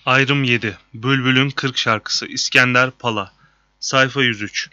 Ayrım 7. Bülbül'ün 40 şarkısı. İskender Pala. Sayfa 103.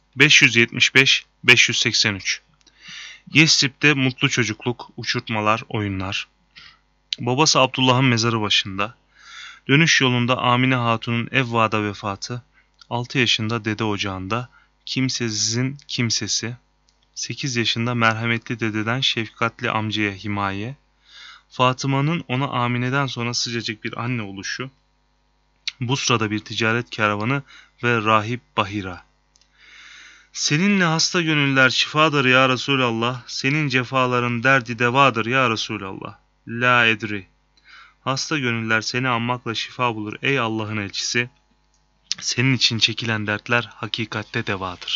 575-583. Yesrib'de mutlu çocukluk, uçurtmalar, oyunlar. Babası Abdullah'ın mezarı başında. Dönüş yolunda Amine Hatun'un evvada vefatı. 6 yaşında dede ocağında. Kimsesizin kimsesi. 8 yaşında merhametli dededen şefkatli amcaya himaye. Fatıma'nın ona Amine'den sonra sıcacık bir anne oluşu. Bu sırada bir ticaret kervanı ve rahip Bahira. Seninle hasta gönüller şifadır ya Resulallah, senin cefaların derdi devadır ya Resulallah. La edri. Hasta gönüller seni anmakla şifa bulur ey Allah'ın elçisi. Senin için çekilen dertler hakikatte devadır.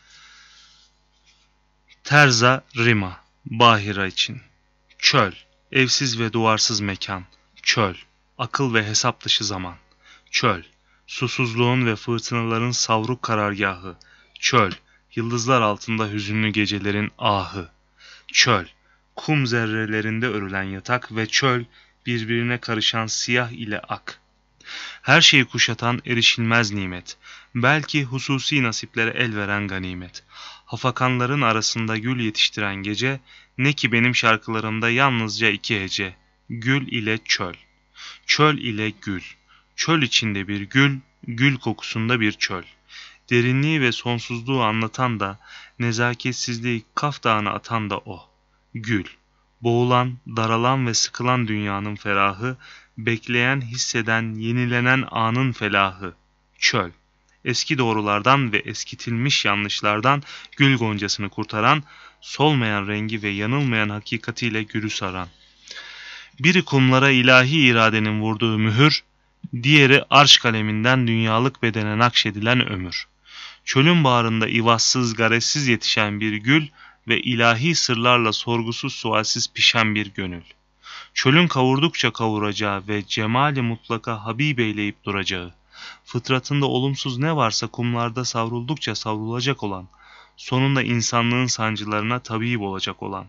Terza Rima, Bahira için. Çöl, evsiz ve duvarsız mekan. Çöl, akıl ve hesap dışı zaman. Çöl, susuzluğun ve fırtınaların savruk karargahı. Çöl, yıldızlar altında hüzünlü gecelerin ahı. Çöl, kum zerrelerinde örülen yatak ve çöl, birbirine karışan siyah ile ak. Her şeyi kuşatan erişilmez nimet. Belki hususi nasiplere el veren ganimet. Hafakanların arasında gül yetiştiren gece, ne ki benim şarkılarımda yalnızca iki hece. Gül ile çöl. Çöl ile gül. Çöl içinde bir gül, gül kokusunda bir çöl. Derinliği ve sonsuzluğu anlatan da, nezaketsizliği Kaf Dağı'na atan da o. Gül. Boğulan, daralan ve sıkılan dünyanın ferahı, bekleyen, hisseden, yenilenen anın felahı. Çöl. Eski doğrulardan ve eskitilmiş yanlışlardan gül goncasını kurtaran, solmayan rengi ve yanılmayan hakikatiyle gülü saran. Biri kumlara ilahi iradenin vurduğu mühür, diğeri arş kaleminden dünyalık bedene nakşedilen ömür. Çölün bağrında ivazsız, garezsiz yetişen bir gül ve ilahi sırlarla sorgusuz sualsiz pişen bir gönül. Çölün kavurdukça kavuracağı ve cemali mutlaka Habib eyleyip duracağı, fıtratında olumsuz ne varsa kumlarda savruldukça savrulacak olan, sonunda insanlığın sancılarına tabip olacak olan.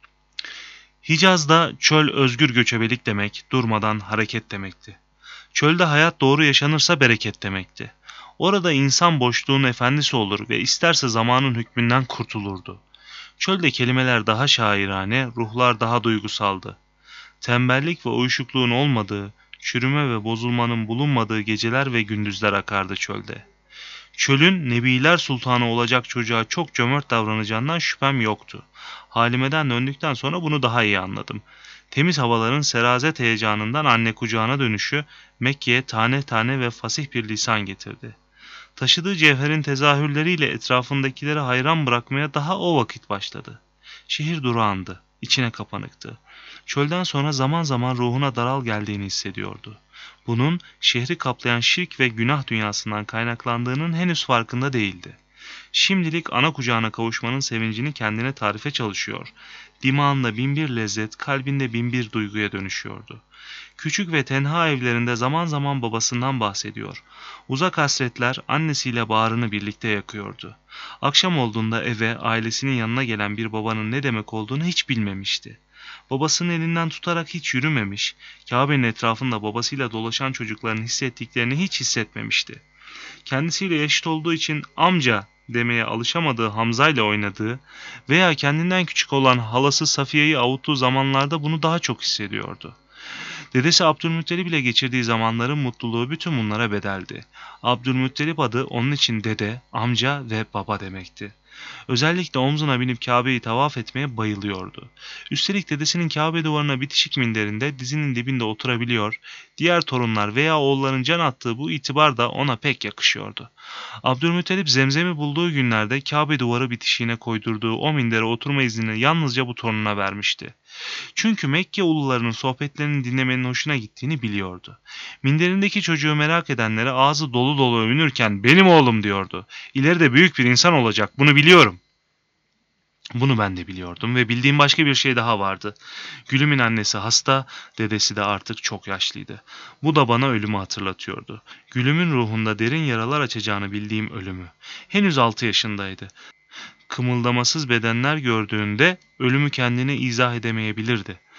Hicaz'da çöl özgür göçebelik demek, durmadan hareket demekti. Çölde hayat doğru yaşanırsa bereket demekti. Orada insan boşluğun efendisi olur ve isterse zamanın hükmünden kurtulurdu. Çölde kelimeler daha şairane, ruhlar daha duygusaldı. Tembellik ve uyuşukluğun olmadığı, çürüme ve bozulmanın bulunmadığı geceler ve gündüzler akardı çölde. Çölün Nebiler Sultanı olacak çocuğa çok cömert davranacağından şüphem yoktu. Halime'den döndükten sonra bunu daha iyi anladım. Temiz havaların serazet heyecanından anne kucağına dönüşü Mekke'ye tane tane ve fasih bir lisan getirdi. Taşıdığı cevherin tezahürleriyle etrafındakileri hayran bırakmaya daha o vakit başladı. Şehir durağandı, içine kapanıktı. Çölden sonra zaman zaman ruhuna daral geldiğini hissediyordu. Bunun şehri kaplayan şirk ve günah dünyasından kaynaklandığının henüz farkında değildi. Şimdilik ana kucağına kavuşmanın sevincini kendine tarife çalışıyor. Dimağında binbir lezzet, kalbinde binbir duyguya dönüşüyordu. Küçük ve tenha evlerinde zaman zaman babasından bahsediyor. Uzak hasretler annesiyle bağrını birlikte yakıyordu. Akşam olduğunda eve, ailesinin yanına gelen bir babanın ne demek olduğunu hiç bilmemişti. Babasının elinden tutarak hiç yürümemiş, Kabe'nin etrafında babasıyla dolaşan çocukların hissettiklerini hiç hissetmemişti. Kendisiyle yaşıt olduğu için amca demeye alışamadığı Hamza ile oynadığı veya kendinden küçük olan halası Safiye'yi avuttuğu zamanlarda bunu daha çok hissediyordu. Dedesi Abdülmuttalip ile geçirdiği zamanların mutluluğu bütün bunlara bedeldi. Abdülmuttalip adı onun için dede, amca ve baba demekti. Özellikle omzuna binip Kabe'yi tavaf etmeye bayılıyordu. Üstelik dedesinin Kabe duvarına bitişik minderinde dizinin dibinde oturabiliyor, diğer torunlar veya oğulların can attığı bu itibar da ona pek yakışıyordu. Abdülmuttalip Zemzem'i bulduğu günlerde Kabe duvarı bitişiğine koydurduğu o mindere oturma iznini yalnızca bu torununa vermişti. Çünkü Mekke ulularının sohbetlerini dinlemenin hoşuna gittiğini biliyordu. Minderindeki çocuğu merak edenlere ağzı dolu dolu övünürken benim oğlum diyordu. İleride büyük bir insan olacak, bunu biliyorum. Bunu ben de biliyordum ve bildiğim başka bir şey daha vardı. Gülüm'ün annesi hasta, dedesi de artık çok yaşlıydı. Bu da bana ölümü hatırlatıyordu. Gülüm'ün ruhunda derin yaralar açacağını bildiğim ölümü. Henüz 6 yaşındaydı. Kımıldamasız bedenler gördüğünde ölümü kendine izah edemeyebilirdi.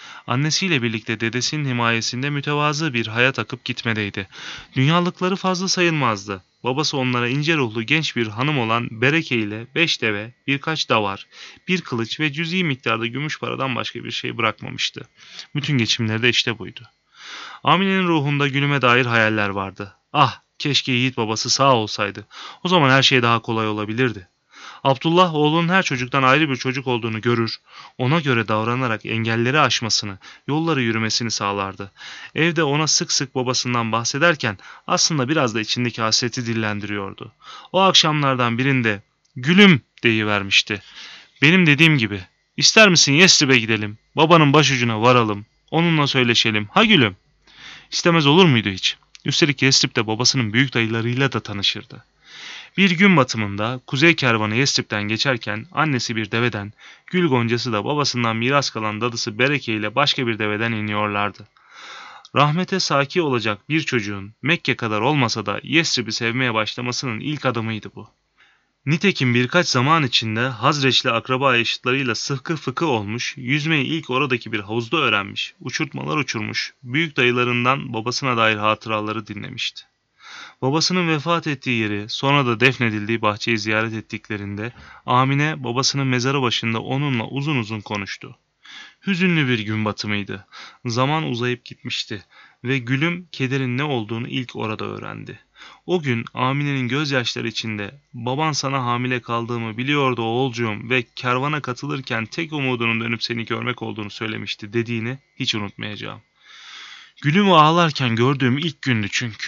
Annesiyle birlikte dedesinin himayesinde mütevazı bir hayat akıp gitmedeydi. Dünyalıkları fazla sayılmazdı. Babası onlara ince ruhlu genç bir hanım olan Bereke ile 5 deve, birkaç davar, bir kılıç ve cüzi miktarda gümüş paradan başka bir şey bırakmamıştı. Bütün geçimleri de işte buydu. Amine'nin ruhunda Gülüm'e dair hayaller vardı. Ah, keşke yiğit babası sağ olsaydı. O zaman her şey daha kolay olabilirdi. Abdullah oğlunun her çocuktan ayrı bir çocuk olduğunu görür, ona göre davranarak engelleri aşmasını, yolları yürümesini sağlardı. Evde ona sık sık babasından bahsederken aslında biraz da içindeki hasreti dillendiriyordu. O akşamlardan birinde "Gülüm" deyivermişti. "Benim dediğim gibi. İster misin Yesrib'e gidelim, babanın başucuna varalım, onunla söyleşelim, ha gülüm?" İstemez olur muydu hiç? Üstelik Yesrib de babasının büyük dayılarıyla da tanışırdı. Bir gün batımında kuzey kervanı Yesrib'den geçerken annesi bir deveden, Gül Goncası da babasından miras kalan dadısı Bereke ile başka bir deveden iniyorlardı. Rahmete saki olacak bir çocuğun Mekke kadar olmasa da Yesrib'i sevmeye başlamasının ilk adımıydı bu. Nitekim birkaç zaman içinde Hazreçli akraba eşitlarıyla sıkı fıkı olmuş, yüzmeyi ilk oradaki bir havuzda öğrenmiş, uçurtmalar uçurmuş, büyük dayılarından babasına dair hatıraları dinlemişti. Babasının vefat ettiği yeri, sonra da defnedildiği bahçeyi ziyaret ettiklerinde Amine babasının mezarı başında onunla uzun uzun konuştu. Hüzünlü bir gün batımıydı. Zaman uzayıp gitmişti ve Gülüm kederin ne olduğunu ilk orada öğrendi. O gün Amine'nin gözyaşları içinde "Baban sana hamile kaldığımı biliyordu oğulcuğum ve kervana katılırken tek umudunun dönüp seni görmek olduğunu söylemişti" dediğini hiç unutmayacağım. Gülüm'ü ağlarken gördüğüm ilk gündü çünkü.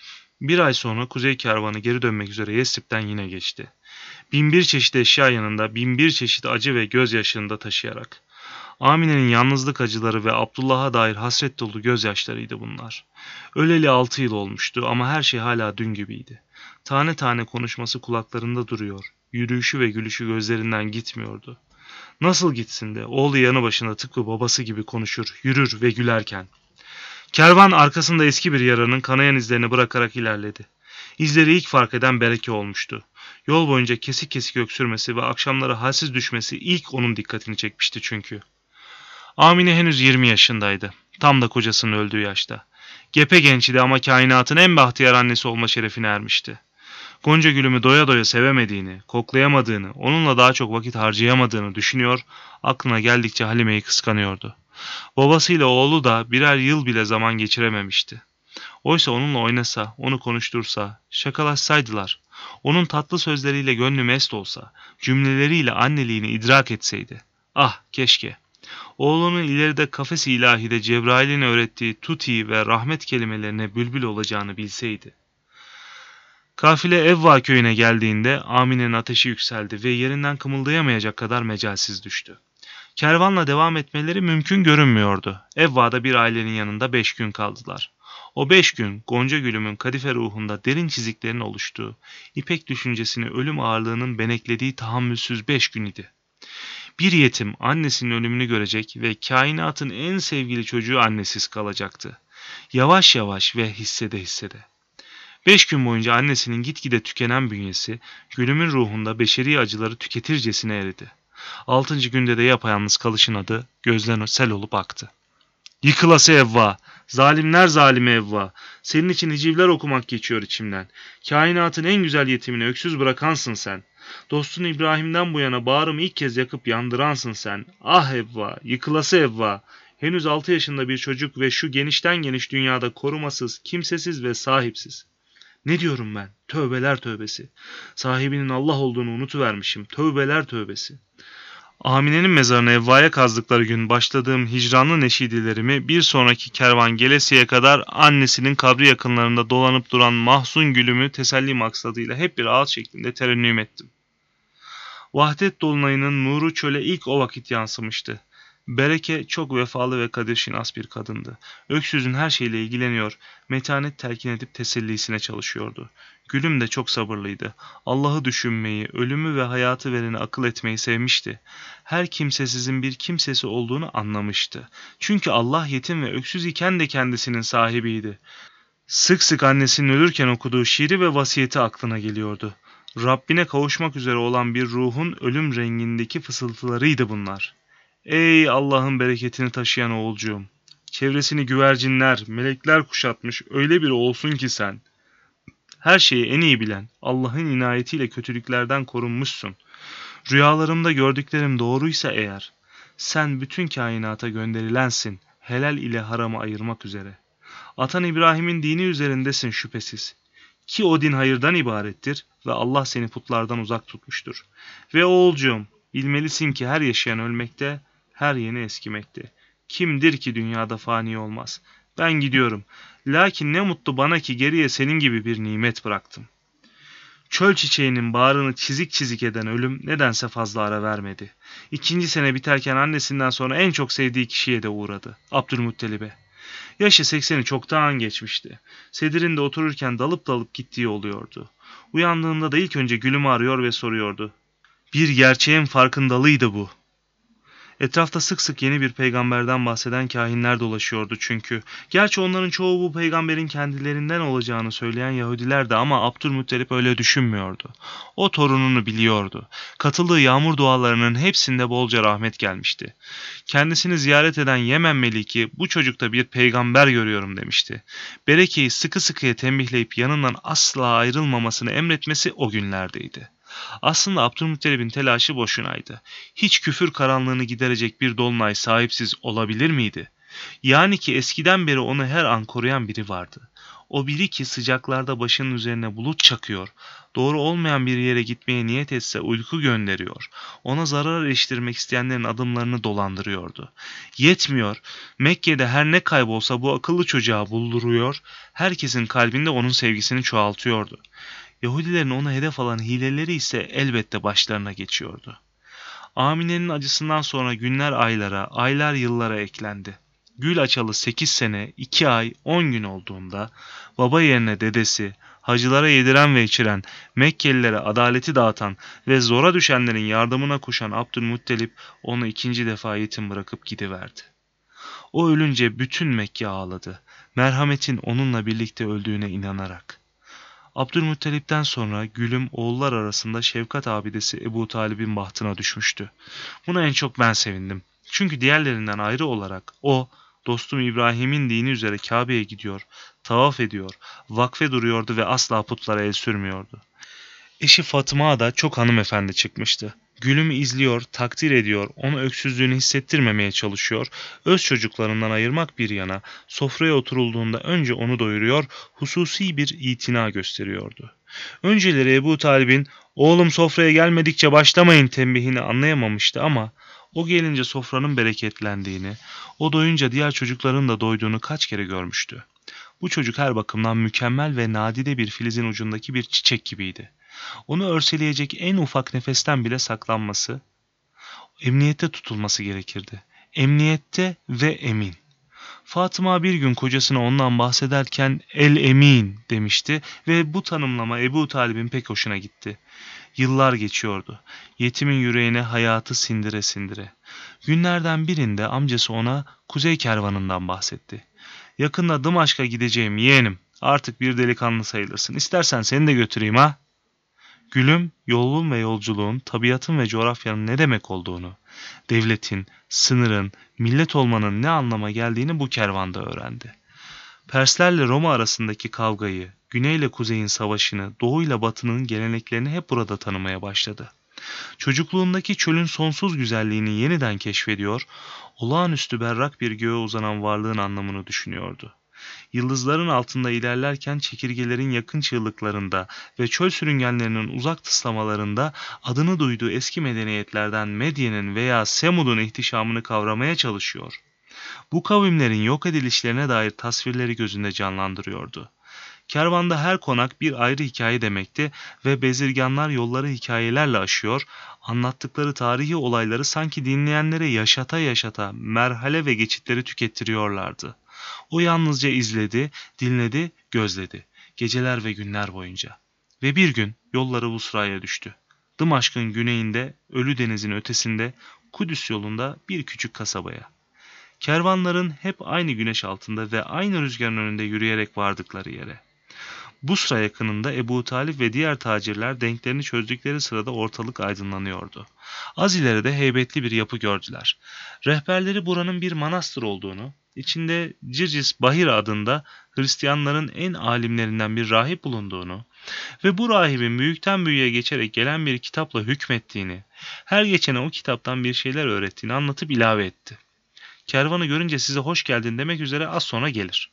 Bir ay sonra kuzey kervanı geri dönmek üzere Yesrib'den yine geçti. 1001 çeşit eşya yanında 1001 çeşit acı ve gözyaşını da taşıyarak. Amine'nin yalnızlık acıları ve Abdullah'a dair hasret dolu gözyaşlarıydı bunlar. Öleli 6 yıl olmuştu ama her şey hala dün gibiydi. Tane tane konuşması kulaklarında duruyor, yürüyüşü ve gülüşü gözlerinden gitmiyordu. Nasıl gitsin de oğlu yanı başında tıpkı babası gibi konuşur, yürür ve gülerken. Kervan arkasında eski bir yaranın kanayan izlerini bırakarak ilerledi. İzleri ilk fark eden Bereke olmuştu. Yol boyunca kesik kesik öksürmesi ve akşamları halsiz düşmesi ilk onun dikkatini çekmişti çünkü. Amine henüz 20 yaşındaydı. Tam da kocasının öldüğü yaşta. Gepe gençti ama kainatın en bahtiyar annesi olma şerefine ermişti. Gonca Gülüm'ü doya doya sevemediğini, koklayamadığını, onunla daha çok vakit harcayamadığını düşünüyor, aklına geldikçe Halime'yi kıskanıyordu. Babasıyla oğlu da birer yıl bile zaman geçirememişti. Oysa onunla oynasa, onu konuştursa, şakalaşsaydılar, onun tatlı sözleriyle gönlü mest olsa, cümleleriyle anneliğini idrak etseydi. Ah keşke! Oğlunun ileride kafes-i ilahide Cebrail'in öğrettiği tuti ve rahmet kelimelerine bülbül olacağını bilseydi. Kafile Evva köyüne geldiğinde Amine'nin ateşi yükseldi ve yerinden kımıldayamayacak kadar mecalsiz düştü. Kervanla devam etmeleri mümkün görünmüyordu. Evva'da bir ailenin yanında 5 gün kaldılar. O 5 gün Gonca Gülüm'ün kadife ruhunda derin çiziklerin oluştuğu, İpek düşüncesini ölüm ağırlığının beneklediği tahammülsüz 5 gün idi. Bir yetim annesinin ölümünü görecek ve kainatın en sevgili çocuğu annesiz kalacaktı. Yavaş yavaş ve hissede hissede. 5 gün boyunca annesinin gitgide tükenen bünyesi, Gülüm'ün ruhunda beşeri acıları tüketircesine eridi. 6. günde de yapayalnız kalışın adı gözden sel olup aktı. Yıkılası Evva! Zalimler zalimi Evva! Senin için hicivler okumak geçiyor içimden. Kainatın en güzel yetimini öksüz bırakansın sen. Dostun İbrahim'den bu yana bağrımı ilk kez yakıp yandıransın sen. Ah Evva! Yıkılası Evva! Henüz 6 yaşında bir çocuk ve şu genişten geniş dünyada korumasız, kimsesiz ve sahipsiz. Ne diyorum ben? Tövbeler tövbesi. Sahibinin Allah olduğunu unutuvermişim. Tövbeler tövbesi. Amine'nin mezarını Evva'ya kazdıkları gün başladığım hicranlı neşidilerimi bir sonraki kervan gelesiye kadar annesinin kabri yakınlarında dolanıp duran mahzun Gülüm'ü teselli maksadıyla hep bir ağıt şeklinde terennüm ettim. Vahdet dolunayının nuru çöle ilk o vakit yansımıştı. Bereke çok vefalı ve kadirşinas bir kadındı. Öksüzün her şeyle ilgileniyor, metanet telkin edip tesellisine çalışıyordu. Gülüm de çok sabırlıydı. Allah'ı düşünmeyi, ölümü ve hayatı vereni akıl etmeyi sevmişti. Her kimsesizin bir kimsesi olduğunu anlamıştı. Çünkü Allah yetim ve öksüz iken de kendisinin sahibiydi. Sık sık annesinin ölürken okuduğu şiiri ve vasiyeti aklına geliyordu. Rabbine kavuşmak üzere olan bir ruhun ölüm rengindeki fısıltılarıydı bunlar. Ey Allah'ın bereketini taşıyan oğulcuğum! Çevresini güvercinler, melekler kuşatmış öyle biri olsun ki sen. Her şeyi en iyi bilen, Allah'ın inayetiyle kötülüklerden korunmuşsun. Rüyalarımda gördüklerim doğruysa eğer, sen bütün kainata gönderilensin, helal ile haramı ayırmak üzere. Atan İbrahim'in dini üzerindesin şüphesiz. Ki o din hayırdan ibarettir ve Allah seni putlardan uzak tutmuştur. Ve oğulcuğum, bilmelisin ki her yaşayan ölmekte, her yeni eskimekte. Kimdir ki dünyada fani olmaz? Ben gidiyorum. Lakin ne mutlu bana ki geriye senin gibi bir nimet bıraktım. Çöl çiçeğinin bağrını çizik çizik eden ölüm nedense fazla ara vermedi. 2. sene biterken annesinden sonra en çok sevdiği kişiye de uğradı. Abdülmuttalib'e. Yaşı 80'i çoktan geçmişti. Sedirinde otururken dalıp dalıp gittiği oluyordu. Uyandığında da ilk önce Gül'ümü arıyor ve soruyordu. Bir gerçeğin farkındalığıydı bu. Etrafta sık sık yeni bir peygamberden bahseden kahinler dolaşıyordu çünkü. Gerçi onların çoğu bu peygamberin kendilerinden olacağını söyleyen Yahudilerdi ama Abdülmuttalip öyle düşünmüyordu. O torununu biliyordu. Katıldığı yağmur dualarının hepsinde bolca rahmet gelmişti. Kendisini ziyaret eden Yemen Meliki bu çocukta bir peygamber görüyorum demişti. Bereke'yi sıkı sıkıya tembihleyip yanından asla ayrılmamasını emretmesi o günlerdeydi. Aslında Abdülmuttalib'in telaşı boşunaydı. Hiç küfür karanlığını giderecek bir dolunay sahipsiz olabilir miydi? Yani ki eskiden beri onu her an koruyan biri vardı. O biri ki sıcaklarda başının üzerine bulut çakıyor, doğru olmayan bir yere gitmeye niyet etse uyku gönderiyor, ona zarar iliştirmek isteyenlerin adımlarını dolandırıyordu. Yetmiyor, Mekke'de her ne kaybolsa bu akıllı çocuğa bulduruyor, herkesin kalbinde onun sevgisini çoğaltıyordu. Yahudilerin ona hedef alan hileleri ise elbette başlarına geçiyordu. Amine'nin acısından sonra günler aylara, aylar yıllara eklendi. Gül açalı 8 sene, 2 ay, 10 gün olduğunda baba yerine dedesi, hacılara yediren ve içiren, Mekkelilere adaleti dağıtan ve zora düşenlerin yardımına koşan Abdülmuttalip onu 2. defa yetim bırakıp gidiverdi. O ölünce bütün Mekke ağladı. Merhametin onunla birlikte öldüğüne inanarak. Abdülmuttalip'ten sonra Gül'üm oğullar arasında şefkat abidesi Ebu Talib'in bahtına düşmüştü. Buna en çok ben sevindim. Çünkü diğerlerinden ayrı olarak o, dostum İbrahim'in dini üzere Kabe'ye gidiyor, tavaf ediyor, vakfe duruyordu ve asla putlara el sürmüyordu. Eşi Fatıma da çok hanımefendi çıkmıştı. Gül'ümü izliyor, takdir ediyor, ona öksüzlüğünü hissettirmemeye çalışıyor, öz çocuklarından ayırmak bir yana, sofraya oturulduğunda önce onu doyuruyor, hususi bir itina gösteriyordu. Önceleri Ebu Talib'in, "Oğlum sofraya gelmedikçe başlamayın" tembihini anlayamamıştı ama o gelince sofranın bereketlendiğini, o doyunca diğer çocukların da doyduğunu kaç kere görmüştü. Bu çocuk her bakımdan mükemmel ve nadide bir filizin ucundaki bir çiçek gibiydi. Onu örseleyecek en ufak nefesten bile saklanması, emniyette tutulması gerekirdi. Emniyette ve emin. Fatıma bir gün kocasına ondan bahsederken el emin demişti ve bu tanımlama Ebu Talib'in pek hoşuna gitti. Yıllar geçiyordu. Yetimin yüreğine hayatı sindire sindire. Günlerden birinde amcası ona kuzey kervanından bahsetti. "Yakında Dımaşk'a gideceğim yeğenim. Artık bir delikanlı sayılırsın. İstersen seni de götüreyim ha." Gül'üm yolun ve yolculuğun, tabiatın ve coğrafyanın ne demek olduğunu, devletin, sınırın, millet olmanın ne anlama geldiğini bu kervanda öğrendi. Perslerle Roma arasındaki kavgayı, güneyle kuzeyin savaşını, doğuyla batının geleneklerini hep burada tanımaya başladı. Çocukluğundaki çölün sonsuz güzelliğini yeniden keşfediyor, olağanüstü berrak bir göğe uzanan varlığın anlamını düşünüyordu. Yıldızların altında ilerlerken çekirgelerin yakın çığlıklarında ve çöl sürüngenlerinin uzak tıslamalarında adını duyduğu eski medeniyetlerden Medyen'in veya Semud'un ihtişamını kavramaya çalışıyor. Bu kavimlerin yok edilişlerine dair tasvirleri gözünde canlandırıyordu. Kervanda her konak bir ayrı hikaye demekti ve bezirganlar yolları hikayelerle aşıyor, anlattıkları tarihi olayları sanki dinleyenlere yaşata yaşata merhale ve geçitleri tükettiriyorlardı. O yalnızca izledi, dinledi, gözledi. Geceler ve günler boyunca. Ve bir gün yolları Busra'ya düştü. Dımaşk'ın güneyinde, Ölü Deniz'in ötesinde, Kudüs yolunda bir küçük kasabaya. Kervanların hep aynı güneş altında ve aynı rüzgarın önünde yürüyerek vardıkları yere. Busra yakınında Ebu Talip ve diğer tacirler denklerini çözdükleri sırada ortalık aydınlanıyordu. Az ileride heybetli bir yapı gördüler. Rehberleri buranın bir manastır olduğunu, içinde Circis Bahira adında Hristiyanların en alimlerinden bir rahip bulunduğunu ve bu rahibin büyükten büyüğe geçerek gelen bir kitapla hükmettiğini, her geçene o kitaptan bir şeyler öğrettiğini anlatıp ilave etti. Kervanı görünce size hoş geldin demek üzere az sonra gelir.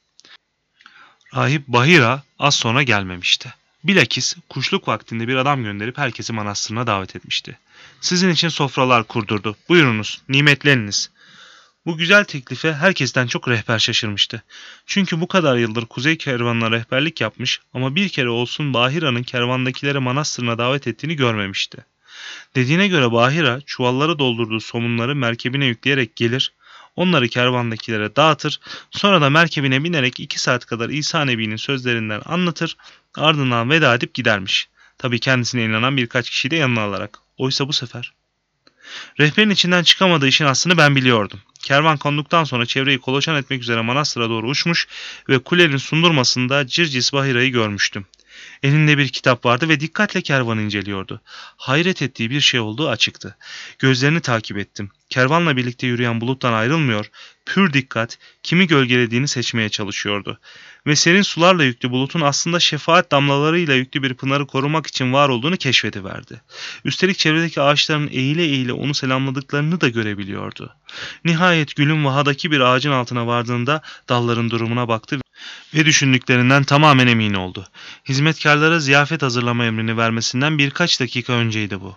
Rahip Bahira az sonra gelmemişti. Bilakis kuşluk vaktinde bir adam gönderip herkesi manastırına davet etmişti. Sizin için sofralar kurdurdu. Buyurunuz, nimetleniniz. Bu güzel teklife herkesten çok rehber şaşırmıştı. Çünkü bu kadar yıldır kuzey kervanına rehberlik yapmış ama bir kere olsun Bahira'nın kervandakilere manastırına davet ettiğini görmemişti. Dediğine göre Bahira çuvallara doldurduğu somunları merkebine yükleyerek gelir, onları kervandakilere dağıtır, sonra da merkebine binerek 2 saat kadar İsa Nebi'nin sözlerinden anlatır, ardından veda edip gidermiş. Tabii kendisine inanan birkaç kişiyi de yanına alarak. Oysa bu sefer rehberin içinden çıkamadığı işin aslını ben biliyordum. Kervan konduktan sonra çevreyi kolaçan etmek üzere manastıra doğru uçmuş ve kulenin sundurmasında Circis Bahira'yı görmüştüm. Elinde bir kitap vardı ve dikkatle kervanı inceliyordu. Hayret ettiği bir şey olduğu açıktı. Gözlerini takip ettim. Kervanla birlikte yürüyen buluttan ayrılmıyor, pür dikkat kimi gölgelediğini seçmeye çalışıyordu. Ve serin sularla yüklü bulutun aslında şefaat damlalarıyla yüklü bir pınarı korumak için var olduğunu keşfediverdi. Üstelik çevredeki ağaçların eğile eğile onu selamladıklarını da görebiliyordu. Nihayet gülün vahadaki bir ağacın altına vardığında dalların durumuna baktı ve düşündüklerinden tamamen emin oldu. Hizmetkarlara ziyafet hazırlama emrini vermesinden birkaç dakika önceydi bu.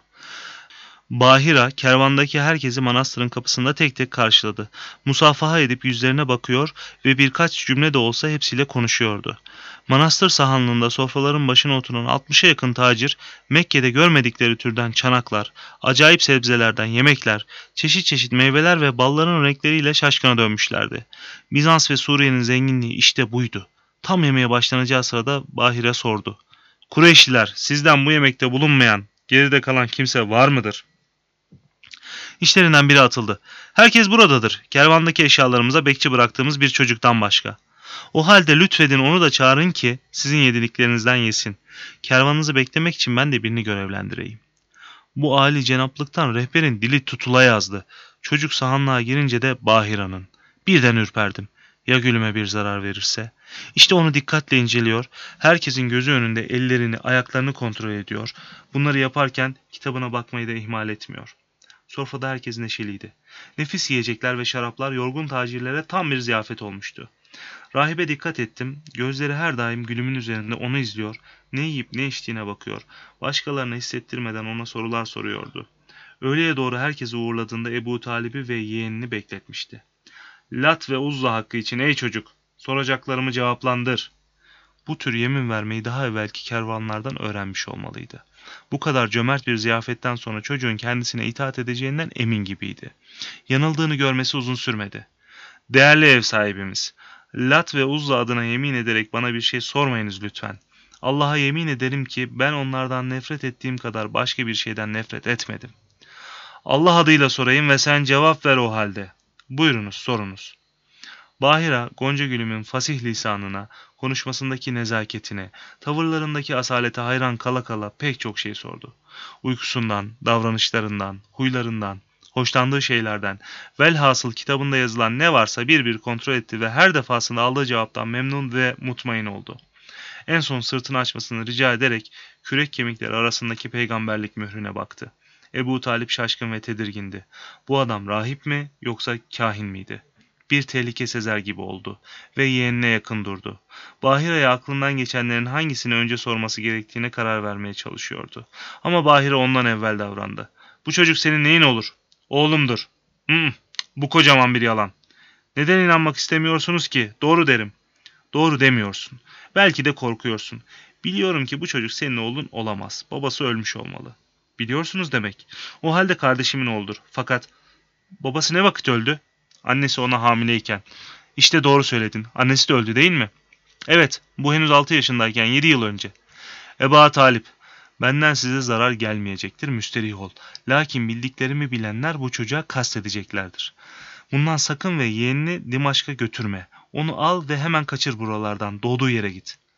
Bahira, kervandaki herkesi manastırın kapısında tek tek karşıladı. Musafaha edip yüzlerine bakıyor ve birkaç cümle de olsa hepsiyle konuşuyordu. Manastır sahanlığında sofraların başına oturan 60'a yakın tacir, Mekke'de görmedikleri türden çanaklar, acayip sebzelerden yemekler, çeşit çeşit meyveler ve balların renkleriyle şaşkına dönmüşlerdi. Bizans ve Suriye'nin zenginliği işte buydu. Tam yemeğe başlanacağı sırada Bahire sordu. Kureyşliler, sizden bu yemekte bulunmayan, geride kalan kimse var mıdır? İşlerinden biri atıldı. Herkes buradadır. Kervandaki eşyalarımıza bekçi bıraktığımız bir çocuktan başka. O halde lütfedin onu da çağırın ki sizin yediliklerinizden yesin. Kervanınızı beklemek için ben de birini görevlendireyim. Bu âli cenaplıktan rehberin dili tutula yazdı. Çocuk sahanlığa girince de Bahira'nın. Birden ürperdim. Ya gülüme bir zarar verirse? İşte onu dikkatle inceliyor. Herkesin gözü önünde ellerini, ayaklarını kontrol ediyor. Bunları yaparken kitabına bakmayı da ihmal etmiyor. Sofrada herkes neşeliydi. Nefis yiyecekler ve şaraplar yorgun tacirlere tam bir ziyafet olmuştu. Rahibe dikkat ettim. Gözleri her daim gülümün üzerinde onu izliyor. Ne yiyip ne içtiğine bakıyor. Başkalarına hissettirmeden ona sorular soruyordu. Öğleye doğru herkesi uğurladığında Ebu Talib'i ve yeğenini bekletmişti. Lat ve Uzza hakkı için ey çocuk, soracaklarımı cevaplandır. Bu tür yemin vermeyi daha evvelki kervanlardan öğrenmiş olmalıydı. Bu kadar cömert bir ziyafetten sonra çocuğun kendisine itaat edeceğinden emin gibiydi. Yanıldığını görmesi uzun sürmedi. Değerli ev sahibimiz, Lat ve Uzza adına yemin ederek bana bir şey sormayınız lütfen. Allah'a yemin ederim ki ben onlardan nefret ettiğim kadar başka bir şeyden nefret etmedim. Allah adıyla sorayım ve sen cevap ver o halde. Buyurunuz, sorunuz. Bahira, Goncagül'ümün fasih lisanına, konuşmasındaki nezaketine, tavırlarındaki asalete hayran kala kala pek çok şey sordu. Uykusundan, davranışlarından, huylarından, hoşlandığı şeylerden, velhasıl kitabında yazılan ne varsa bir bir kontrol etti ve her defasında aldığı cevaptan memnun ve mutmain oldu. En son sırtını açmasını rica ederek kürek kemikleri arasındaki peygamberlik mührüne baktı. Ebu Talip şaşkın ve tedirgindi. Bu adam rahip mi yoksa kahin miydi? Bir tehlike sezer gibi oldu ve yeğenine yakın durdu. Bahira'ya aklından geçenlerin hangisini önce sorması gerektiğine karar vermeye çalışıyordu. Ama Bahira ondan evvel davrandı. Bu çocuk senin neyin olur? Oğlumdur. Bu kocaman bir yalan. Neden inanmak istemiyorsunuz ki? Doğru derim. Doğru demiyorsun. Belki de korkuyorsun. Biliyorum ki bu çocuk senin oğlun olamaz. Babası ölmüş olmalı. Biliyorsunuz demek. O halde kardeşimin oğludur. Fakat babası ne vakit öldü? Annesi ona hamileyken. İşte doğru söyledin. Annesi de öldü değil mi? Evet, bu henüz 6 yaşındayken 7 yıl önce. Eba Talip, benden size zarar gelmeyecektir, müsterih ol. Lakin bildiklerimi bilenler bu çocuğa kastedeceklerdir. Bundan sakın ve yeğenini Dimaşk'a götürme. Onu al ve hemen kaçır buralardan, doğduğu yere git.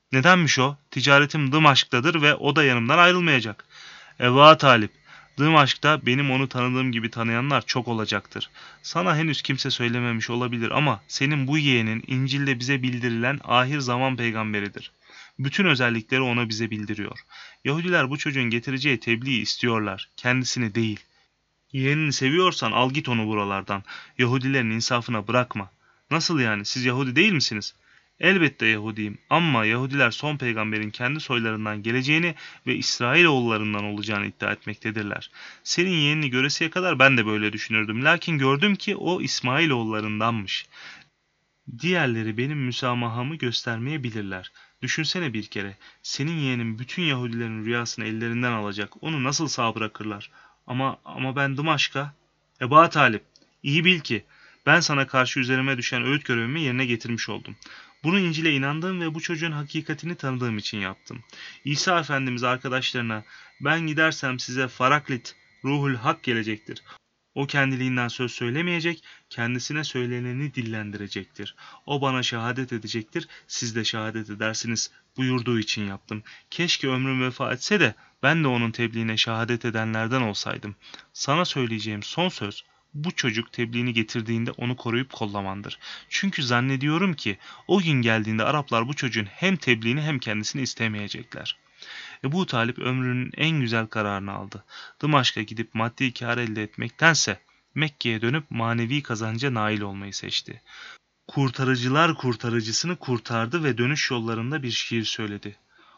Nedenmiş o? Ticaretim Dımaşk'tadır ve o da yanımdan ayrılmayacak. Eba Talip, Dımaşk'ta benim onu tanıdığım gibi tanıyanlar çok olacaktır. Sana henüz kimse söylememiş olabilir ama senin bu yeğenin İncil'de bize bildirilen ahir zaman peygamberidir. Bütün özellikleri ona bize bildiriyor. Yahudiler bu çocuğun getireceği tebliği istiyorlar, kendisini değil. Yeğenini seviyorsan al git onu buralardan. Yahudilerin insafına bırakma. Nasıl yani, siz Yahudi değil misiniz? Elbette Yahudiyim ama Yahudiler son peygamberin kendi soylarından geleceğini ve İsrailoğullarından olacağını iddia etmektedirler. Senin yeğenini göresiye kadar ben de böyle düşünürdüm. Lakin gördüm ki o İsmailoğullarındanmış. Diğerleri benim müsamahamı göstermeyebilirler. Düşünsene bir kere, senin yeğenin bütün Yahudilerin rüyasını ellerinden alacak. Onu nasıl sağ bırakırlar? Ama ben Dımaşk'a... Eba Talip, iyi bil ki ben sana karşı üzerime düşen öğüt görevimi yerine getirmiş oldum. Bunu İncil'e inandığım ve bu çocuğun hakikatini tanıdığım için yaptım. İsa Efendimiz arkadaşlarına, ben gidersem size Faraklit, Ruhul Hak gelecektir. O kendiliğinden söz söylemeyecek, kendisine söyleneni dillendirecektir. O bana şehadet edecektir, siz de şehadet edersiniz buyurduğu için yaptım. Keşke ömrüm vefa etse de ben de onun tebliğine şehadet edenlerden olsaydım. Sana söyleyeceğim son söz, bu çocuk tebliğini getirdiğinde onu koruyup kollamandır. Çünkü zannediyorum ki o gün geldiğinde Araplar bu çocuğun hem tebliğini hem kendisini istemeyecekler. Ebu Talip ömrünün en güzel kararını aldı. Dımaşk'a gidip maddi kâr elde etmektense Mekke'ye dönüp manevi kazanca nail olmayı seçti. Kurtarıcılar kurtarıcısını kurtardı ve dönüş yollarında bir şiir söyledi.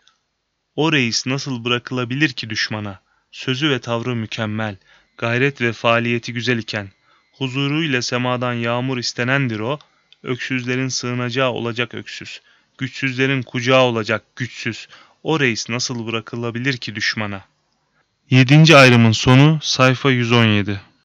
O reis nasıl bırakılabilir ki düşmana? Sözü ve tavrı mükemmel, gayret ve faaliyeti güzel iken, huzuruyla semadan yağmur istenendir o, öksüzlerin sığınacağı olacak öksüz, güçsüzlerin kucağı olacak güçsüz, o reis nasıl bırakılabilir ki düşmana? 7. ayrımın sonu sayfa 117.